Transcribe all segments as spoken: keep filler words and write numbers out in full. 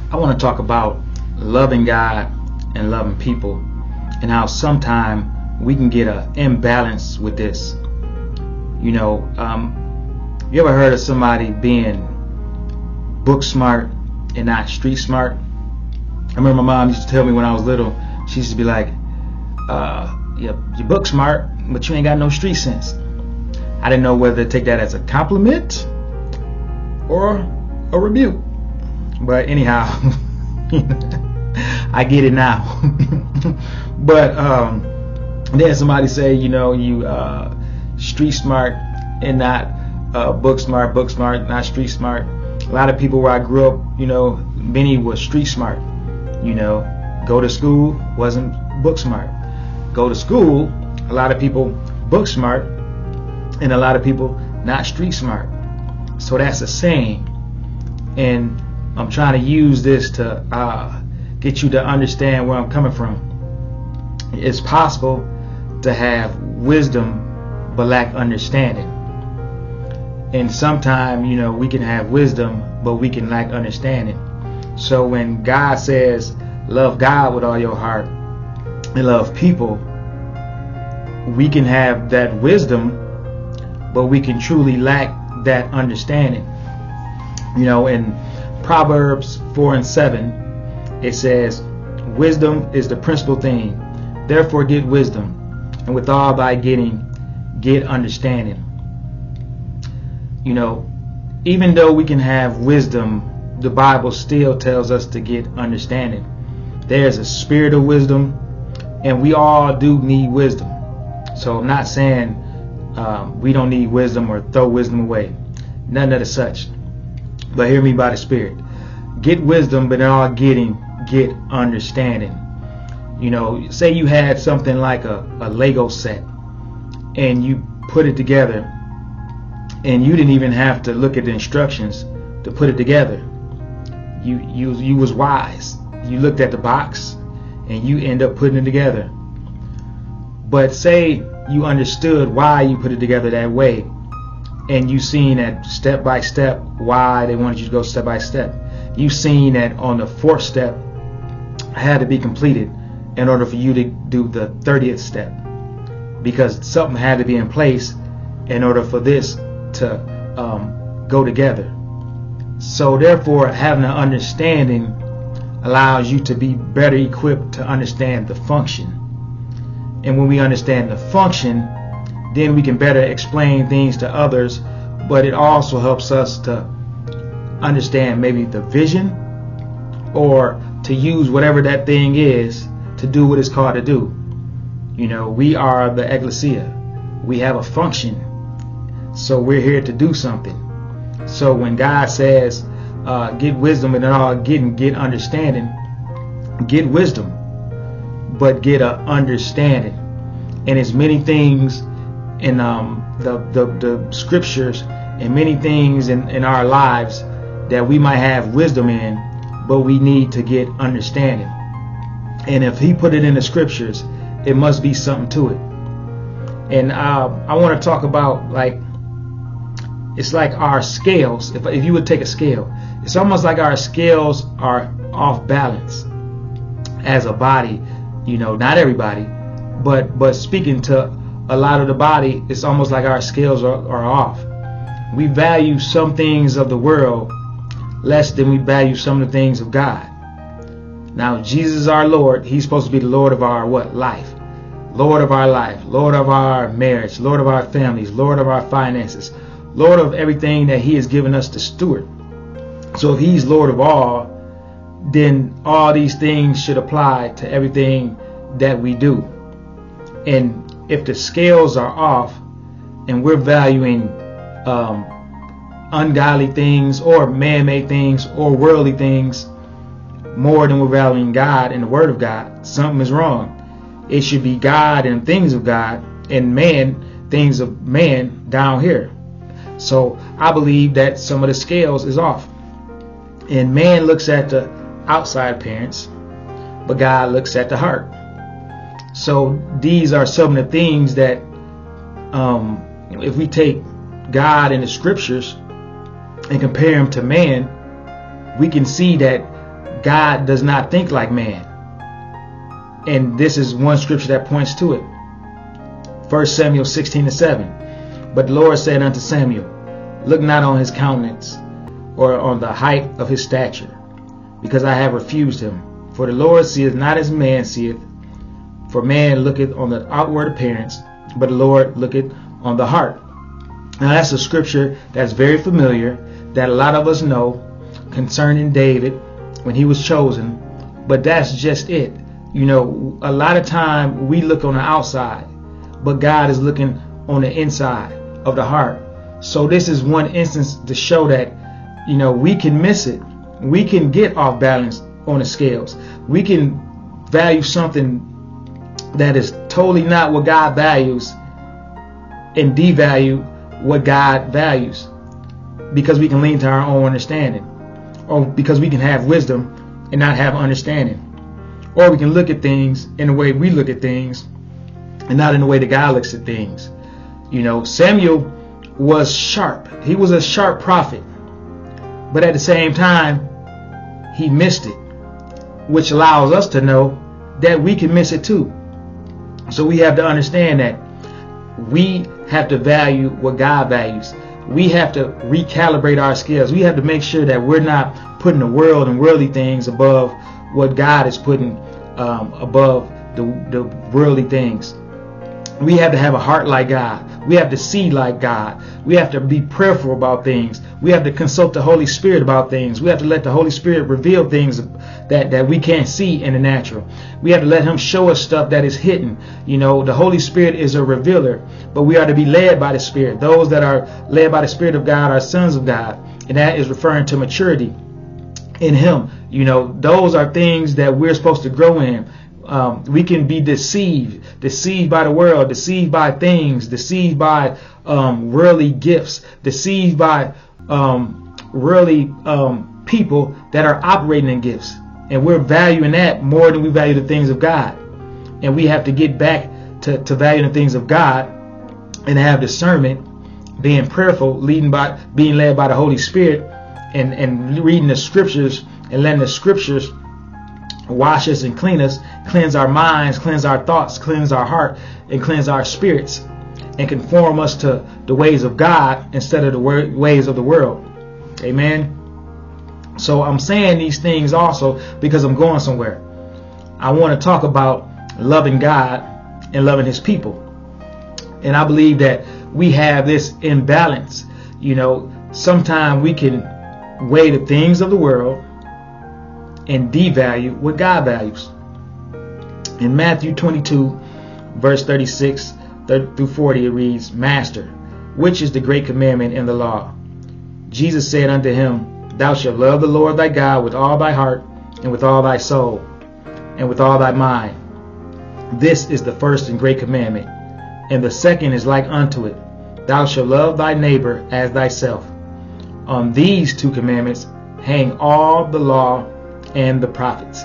I want to talk about loving God and loving people, and how sometimes we can get an imbalance with this. You know, um, you ever heard of somebody being book smart and not street smart? I remember my mom used to tell me when I was little, she used to be like, uh, yeah, you're book smart, but you ain't got no street sense. I didn't know whether to take that as a compliment or a rebuke. But anyhow, I get it now. But um, then somebody say, you know, you uh, street smart and not uh, book smart, book smart, not street smart. A lot of people where I grew up, you know, many was street smart. You know, go to school, wasn't book smart. Go to school, a lot of people book smart, and a lot of people not street smart. So that's a saying. And I'm trying to use this to uh, get you to understand where I'm coming from. It's possible to have wisdom but lack understanding. And sometimes, you know, we can have wisdom but we can lack understanding. So when God says love God with all your heart and love people, we can have that wisdom but we can truly lack that understanding. You know, in Proverbs four and seven, it says, wisdom is the principal thing. Therefore get wisdom, and with all thy getting, get understanding. You know, even though we can have wisdom, the Bible still tells us to get understanding. There's a spirit of wisdom, and we all do need wisdom. So I'm not saying um, we don't need wisdom or throw wisdom away. None of the such. But hear me by the Spirit. Get wisdom, but in all getting, get understanding. You know, say you had something like a, a Lego set, and you put it together, and you didn't even have to look at the instructions to put it together. You you you was wise. You looked at the box, and you end up putting it together. But say you understood why you put it together that way, and you seen that step by step why they wanted you to go step by step. You seen that on the fourth step had to be completed in order for you to do the thirtieth step, because something had to be in place in order for this to um, go together. So therefore, having an understanding allows you to be better equipped to understand the function. And when we understand the function, then we can better explain things to others, but it also helps us to understand maybe the vision, or to use whatever that thing is to do what it's called to do. You know, we are the ecclesia. We have a function. So we're here to do something. So when God says, uh, get wisdom and all getting, get understanding, get wisdom, but get a understanding. And it's many things in um, the, the, the scriptures, and many things in, in our lives that we might have wisdom in, but we need to get understanding. And if he put it in the scriptures, it must be something to it. And uh, I want to talk about, like, it's like our scales. If, if you would take a scale, it's almost like our scales are off balance as a body. You know, not everybody, but but speaking to a lot of the body, it's almost like our scales are, are off. We value some things of the world less than we value some of the things of God. Now, Jesus is our Lord. He's supposed to be the Lord of our what? Life. Lord of our life. Lord of our marriage. Lord of our families. Lord of our finances. Lord of everything that he has given us to steward. So if he's Lord of all, then all these things should apply to everything that we do. And if the scales are off and we're valuing um, ungodly things or man-made things or worldly things more than we're valuing God and the Word of God, something is wrong. It should be God and things of God, and man, things of man down here. So I believe that some of the scales is off. And man looks at the outside appearance, but God looks at the heart. So these are some of the things that um, if we take God in the scriptures and compare him to man, we can see that God does not think like man. And this is one scripture that points to it. First Samuel sixteen and seven. But the Lord said unto Samuel, look not on his countenance, or on the height of his stature, because I have refused him. For the Lord seeth not as man seeth. For man looketh on the outward appearance, but the Lord looketh on the heart. Now that's a scripture that's very familiar, that a lot of us know concerning David when he was chosen. But that's just it. You know, a lot of time we look on the outside, but God is looking on the inside of the heart. So this is one instance to show that, you know, we can miss it. We can get off balance on the scales. We can value something that is totally not what God values and devalue what God values, because we can lean to our own understanding, or because we can have wisdom and not have understanding, or we can look at things in the way we look at things and not in the way that God looks at things. You know, Samuel was sharp. He was a sharp prophet, but at the same time he missed it, which allows us to know that we can miss it too. So we have to understand that we have to value what God values. We have to recalibrate our skills. We have to make sure that we're not putting the world and worldly things above what God is putting um, above the, the worldly things. We have to have a heart like God. We have to see like God. We have to be prayerful about things. We have to consult the Holy Spirit about things. We have to let the Holy Spirit reveal things that, that we can't see in the natural. We have to let him show us stuff that is hidden. You know, the Holy Spirit is a revealer, but we are to be led by the Spirit. Those that are led by the Spirit of God are sons of God, and that is referring to maturity in him. You know, those are things that we're supposed to grow in. Um, we can be deceived, deceived by the world, deceived by things, deceived by um, worldly gifts, deceived by um, worldly um, people that are operating in gifts. And we're valuing that more than we value the things of God. And we have to get back to, to valuing the things of God and have discernment, being prayerful, leading by, being led by the Holy Spirit, and, and reading the scriptures and letting the scriptures wash us and clean us, cleanse our minds, cleanse our thoughts, cleanse our heart, and cleanse our spirits, and conform us to the ways of God instead of the ways of the world. Amen. So I'm saying these things also because I'm going somewhere. I want to talk about loving God and loving his people. And I believe that we have this imbalance. You know, sometimes we can weigh the things of the world and devalue what God values. In Matthew twenty-two, verse thirty-six through forty, it reads, Master, which is the great commandment in the law? Jesus said unto him, Thou shalt love the Lord thy God with all thy heart, and with all thy soul, and with all thy mind. This is the first and great commandment. And the second is like unto it, Thou shalt love thy neighbor as thyself. On these two commandments hang all the law and the prophets.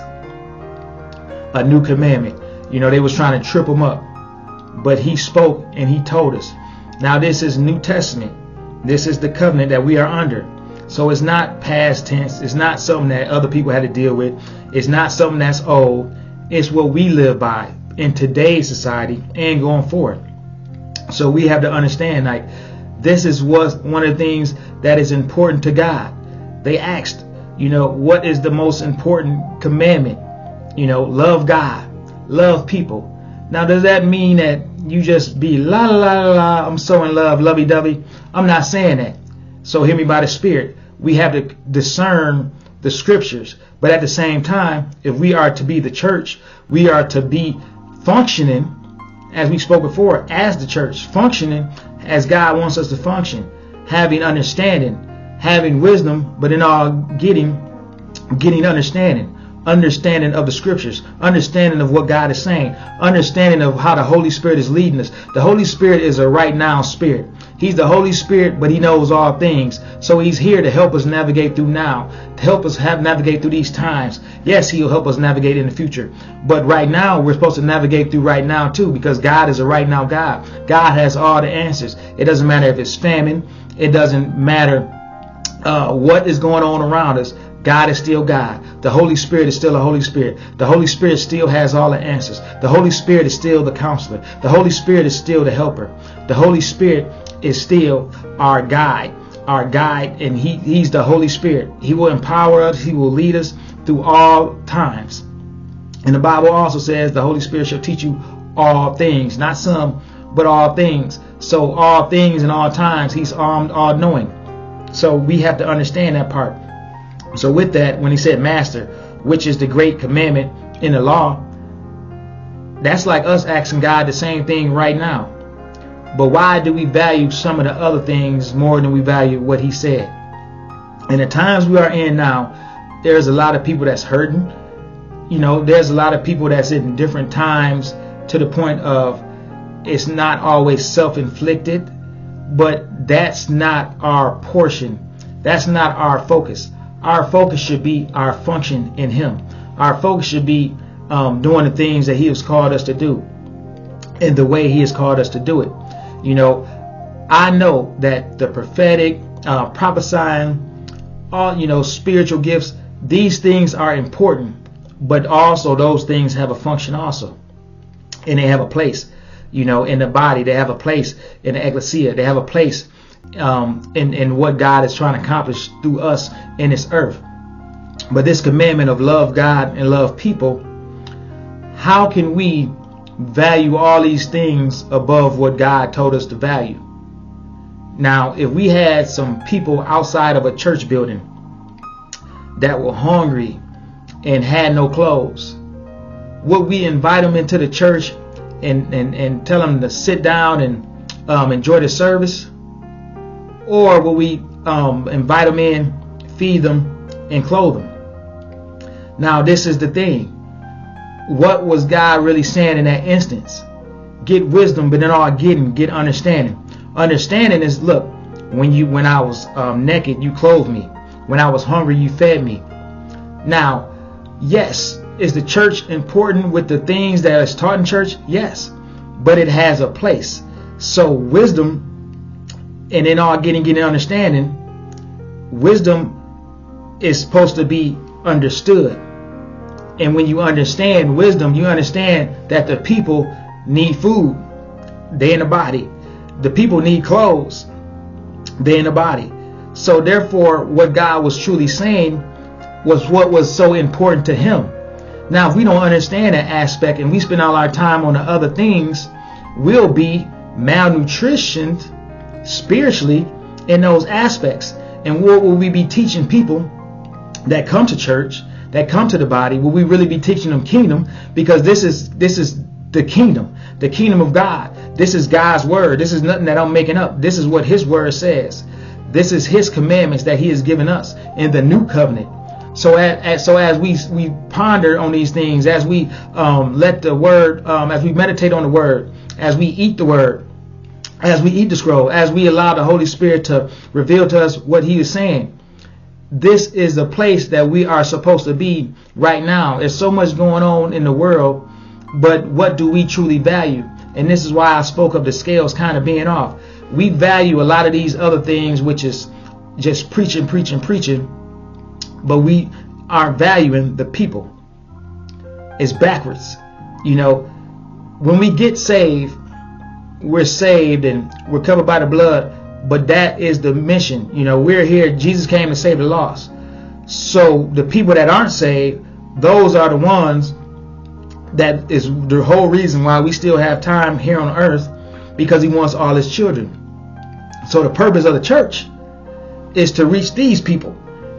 A new commandment. You know, they was trying to trip him up, but he spoke and he told us. Now this is New Testament. This is the covenant that we are under. So it's not past tense. It's not something that other people had to deal with. It's not something that's old. It's what we live by in today's society and going forward. So we have to understand, like, this is what one of the things that is important to God. They asked, you know, what is the most important commandment? You know, love God, love people. Now, does that mean that you just be la la la la, I'm so in love, lovey dovey? I'm not saying that. So hear me by the Spirit. We have to discern the scriptures. But at the same time, if we are to be the church, we are to be functioning, as we spoke before, as the church, functioning as God wants us to function, having understanding, having wisdom, but in all getting, getting understanding. Understanding of the scriptures, understanding of what God is saying, understanding of how the Holy Spirit is leading us. The Holy Spirit is a right now spirit. He's the Holy Spirit, but he knows all things. So he's here to help us navigate through now, to help us have navigate through these times. Yes, he'll help us navigate in the future. But right now, we're supposed to navigate through right now too, because God is a right now God. God has all the answers. It doesn't matter if it's famine. It doesn't matter uh, what is going on around us. God is still God. The Holy Spirit is still the Holy Spirit. The Holy Spirit still has all the answers. The Holy Spirit is still the counselor. The Holy Spirit is still the helper. The Holy Spirit is still our guide, our guide, and he, he's the Holy Spirit. He will empower us. He will lead us through all times. And the Bible also says the Holy Spirit shall teach you all things, not some, but all things. So all things and all times, he's all, all knowing. So we have to understand that part. So with that, when he said master, which is the great commandment in the law, that's like us asking God the same thing right now. But why do we value some of the other things more than we value what he said? In the times we are in now, there's a lot of people that's hurting. You know, there's a lot of people that's in different times to the point of it's not always self-inflicted, but that's not our portion. That's not our focus. Our focus should be our function in him. Our focus should be um, doing the things that he has called us to do in the way he has called us to do it. You know, I know that the prophetic, uh, prophesying, all, you know, spiritual gifts, these things are important, but also those things have a function also. And they have a place, you know, in the body. They have a place in the ecclesia. They have a place um, in, in what God is trying to accomplish through us in this earth. But this commandment of love God and love people, how can we value all these things above what God told us to value? Now, if we had some people outside of a church building that were hungry and had no clothes, would we invite them into the church and, and, and tell them to sit down and um, enjoy the service? Or will we um, invite them in, feed them, and clothe them? Now, this is the thing. What was God really saying in that instance? Get wisdom, but in all getting, get understanding. Understanding is, look, when you when I was um, naked, you clothed me. When I was hungry, you fed me. Now, yes, is the church important with the things that is taught in church? Yes, but it has a place. So wisdom, and in all getting, getting understanding, wisdom is supposed to be understood. And when you understand wisdom, you understand that the people need food. They in the body. The people need clothes. They in the body. So therefore, what God was truly saying was what was so important to him. Now, if we don't understand that aspect and we spend all our time on the other things, we'll be malnutritioned spiritually in those aspects. And what will we be teaching people that come to church, that come to the body? Will we really be teaching them kingdom? Because this is this is the kingdom, the kingdom of God. This is God's word. This is nothing that I'm making up. This is what his word says. This is his commandments that he has given us in the new covenant. So as, as so as we we ponder on these things, as we um, let the word, um, as we meditate on the word, as we eat the word, as we eat the scroll, as we allow the Holy Spirit to reveal to us what he is saying, this is the place that we are supposed to be right now. There's so much going on in the world, but what do we truly value? And this is why I spoke of the scales kind of being off. We value a lot of these other things, which is just preaching, preaching, preaching, but we aren't valuing the people. It's backwards. You know, when we get saved, we're saved and we're covered by the blood, but that is the mission. You know, we're here. Jesus came to save the lost. So the people that aren't saved, those are the ones that is the whole reason why we still have time here on earth, because he wants all his children. So the purpose of the church is to reach these people.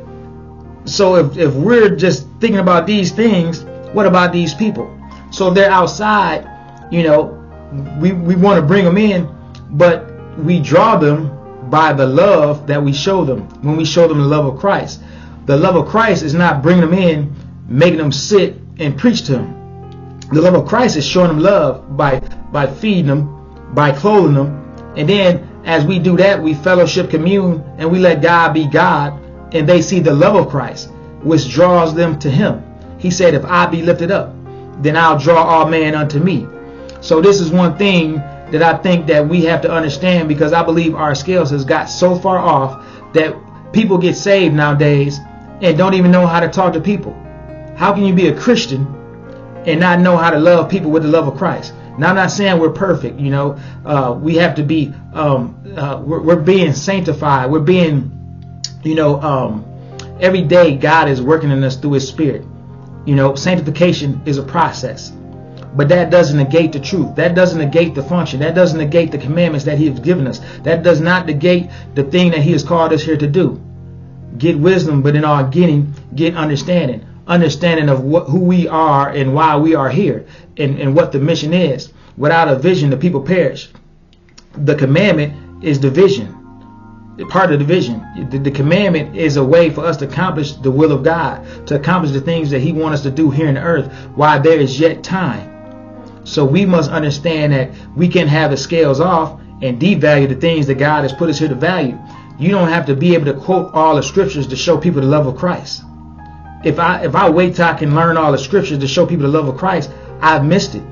So if, if we're just thinking about these things, what about these people? So if they're outside, you know, we, we want to bring them in, but we draw them by the love that we show them when we show them the love of Christ. The love of Christ is not bringing them in, making them sit and preach to them. The love of Christ is showing them love by, by feeding them, by clothing them. And then as we do that, we fellowship, commune, and we let God be God. And they see the love of Christ, which draws them to him. He said, if I be lifted up, then I'll draw all men unto me. So this is one thing that I think that we have to understand, because I believe our scales has got so far off that people get saved nowadays and don't even know how to talk to people? How can you be a Christian and not know how to love people with the love of Christ? Now, I'm not saying we're perfect. You know, uh, we have to be, um, uh, we're, we're being sanctified. We're being, you know, um, every day God is working in us through his spirit. You know, sanctification is a process. But that doesn't negate the truth. That doesn't negate the function. That doesn't negate the commandments that he has given us. That does not negate the thing that he has called us here to do. Get wisdom, but in all getting, get understanding. Understanding of what, who we are and why we are here, and, and what the mission is. Without a vision, the people perish. The commandment is the vision. Part of the vision. The, the commandment is a way for us to accomplish the will of God, to accomplish the things that he wants us to do here in the earth while there is yet time. So we must understand that we can have the scales off and devalue the things that God has put us here to value. You don't have to be able to quote all the scriptures to show people the love of Christ. If I if I wait till I can learn all the scriptures to show people the love of Christ, I've missed it.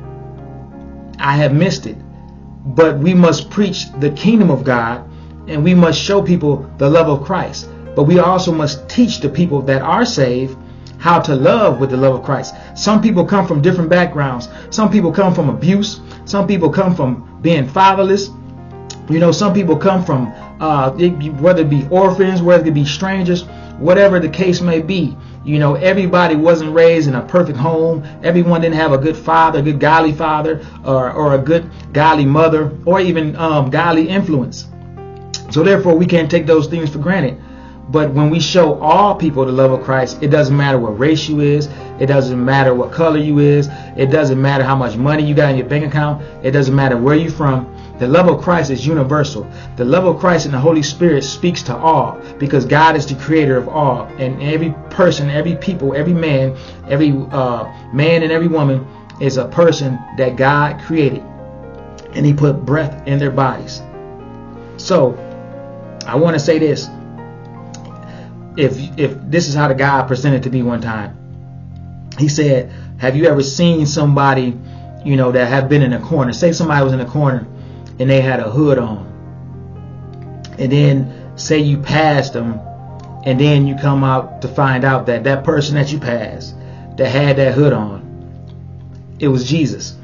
I have missed it. But we must preach the kingdom of God, and we must show people the love of Christ. But we also must teach the people that are saved how to love with the love of Christ. Some people come from different backgrounds. Some people come from abuse. Some people come from being fatherless. You know, some people come from, uh, whether it be orphans, whether it be strangers, whatever the case may be. You know, everybody wasn't raised in a perfect home. Everyone didn't have a good father, a good godly father, or, or a good godly mother, or even um, godly influence. So therefore, we can't take those things for granted. But when we show all people the love of Christ, it doesn't matter what race you is. It doesn't matter what color you is. It doesn't matter how much money you got in your bank account. It doesn't matter where you're from. The love of Christ is universal. The love of Christ and the Holy Spirit speaks to all, because God is the creator of all. And every person, every people, every man, every uh, man and every woman is a person that God created. And he put breath in their bodies. So I want to say this. If if this is how the guy presented to me one time, he said, have you ever seen somebody, you know, that have been in a corner? Say somebody was in a corner and they had a hood on, and then say you passed them, and then you come out to find out that that person that you passed that had that hood on, it was Jesus.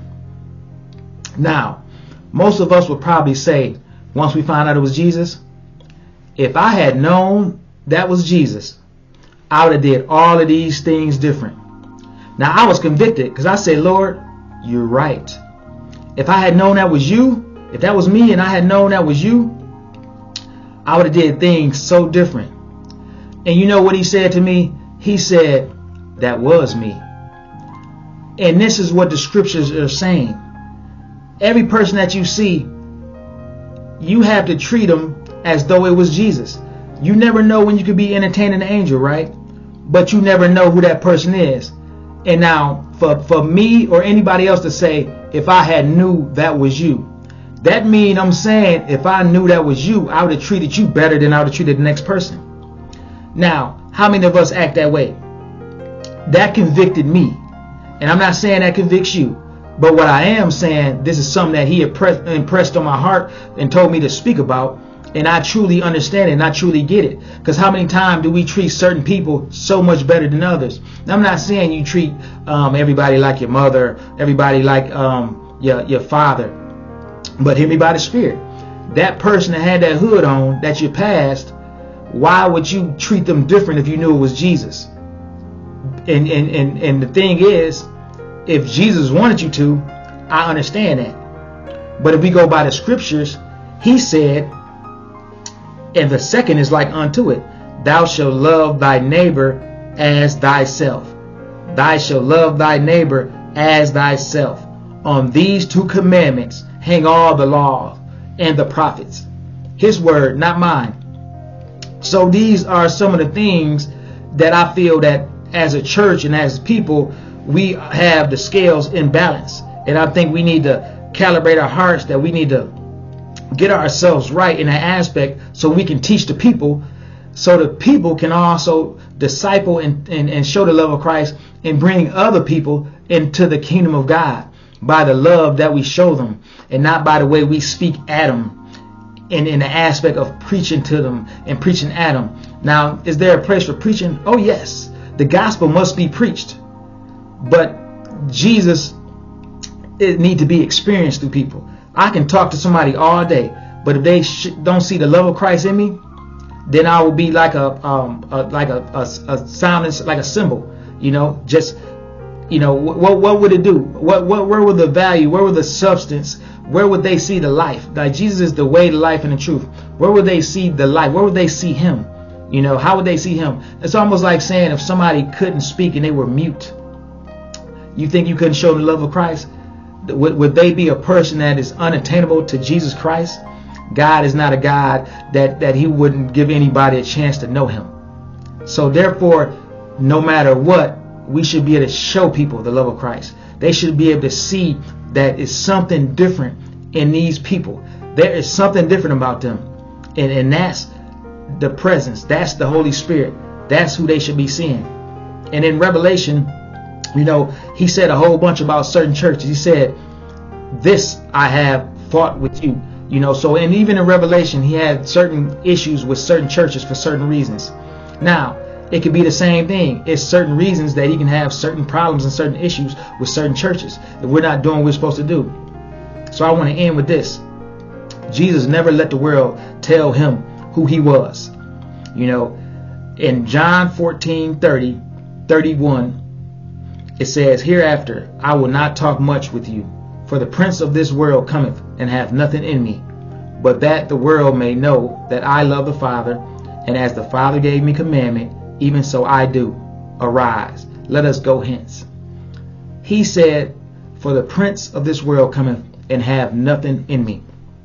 Now, most of us would probably say, once we find out it was Jesus, if I had known that was Jesus, I would have did all of these things different. Now, I was convicted because I said, Lord, you're right. If I had known that was you, if that was me and I had known that was you, I would have did things so different. And you know what he said to me? He said, that was me. And this is what the scriptures are saying. Every person that you see, you have to treat them as though it was Jesus. You never know when you could be entertaining an angel, right? But you never know who that person is. And now, for, for me or anybody else to say, if I had knew that was you, that means I'm saying if I knew that was you, I would have treated you better than I would have treated the next person. Now, how many of us act that way? That convicted me. And I'm not saying that convicts you. But what I am saying, this is something that he impressed on my heart and told me to speak about. And I truly understand it, and I truly get it. Because how many times do we treat certain people so much better than others? Now, I'm not saying you treat um, everybody like your mother, everybody like um, your, your father. But hear me by the Spirit. That person that had that hood on that you passed, why would you treat them different if you knew it was Jesus? And, and, and, and the thing is, if Jesus wanted you to, I understand that. But if we go by the scriptures, he said, and the second is like unto it, thou shalt love thy neighbor as thyself. Thou shalt love thy neighbor as thyself. On these two commandments hang all the law and the prophets. His word, not mine. So these are some of the things that I feel that as a church and as people, we have the scales in balance. And I think we need to calibrate our hearts, that we need to get ourselves right in that aspect so we can teach the people, so the people can also disciple and, and, and show the love of Christ and bring other people into the kingdom of God by the love that we show them, and not by the way we speak at them. in, in the aspect of preaching to them and preaching at them. Now, is there a place for preaching? Oh, yes. The gospel must be preached. But Jesus, it need to be experienced through people. I can talk to somebody all day, but if they sh- don't see the love of Christ in me, then I will be like a um a, like a, a, a sound, like a symbol, you know, just, you know, what what would it do? What what where would the value? Where would the substance? Where would they see the life? Like Jesus is the way, the life, and the truth. Where would they see the life? Where would they see him? You know, how would they see him? It's almost like saying if somebody couldn't speak and they were mute, you think you couldn't show the love of Christ? Would, would they be a person that is unattainable to Jesus Christ? God is not a God that, that he wouldn't give anybody a chance to know him. So therefore, no matter what, we should be able to show people the love of Christ. They should be able to see that it's something different in these people. There is something different about them. And, and that's the presence. That's the Holy Spirit. That's who they should be seeing. And in Revelation, you know, he said a whole bunch about certain churches. He said, this I have fought with you. You know, so, and even in Revelation, he had certain issues with certain churches for certain reasons. Now, it could be the same thing. It's certain reasons that he can have certain problems and certain issues with certain churches if we're not doing what we're supposed to do. So I want to end with this. Jesus never let the world tell him who he was. You know, in John fourteen, thirty, thirty-one, it says, hereafter I will not talk much with you, for the prince of this world cometh, and hath nothing in me, but that the world may know that I love the Father, and as the Father gave me commandment, even so I do. Arise, let us go hence. He said, for the prince of this world cometh, and have nothing in me.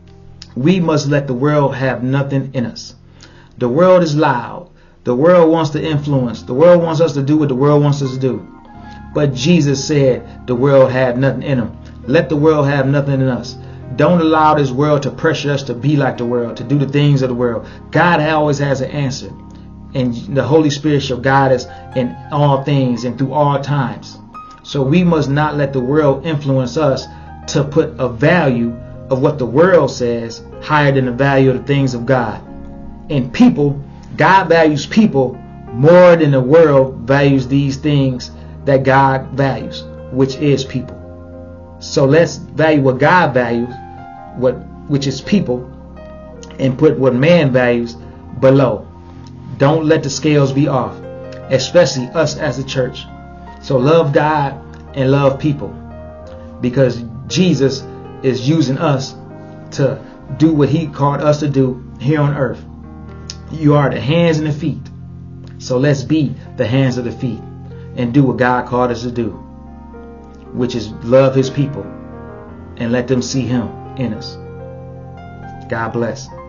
We must let the world have nothing in us. The world is loud. The world wants to influence. The world wants us to do what the world wants us to do. But Jesus said the world had nothing in him. Let the world have nothing in us. Don't allow this world to pressure us to be like the world, to do the things of the world. God always has an answer. And the Holy Spirit shall guide us in all things and through all times. So we must not let the world influence us to put a value of what the world says higher than the value of the things of God. And people, God values people more than the world values these things that God values, which is people. So let's value what God values, what which is people, and put what man values below. Don't let the scales be off, especially us as a church. So love God and love people, because Jesus is using us to do what he called us to do here on earth. You are the hands and the feet. So let's be the hands of the feet and do what God called us to do, which is love his people and let them see him in us. God bless.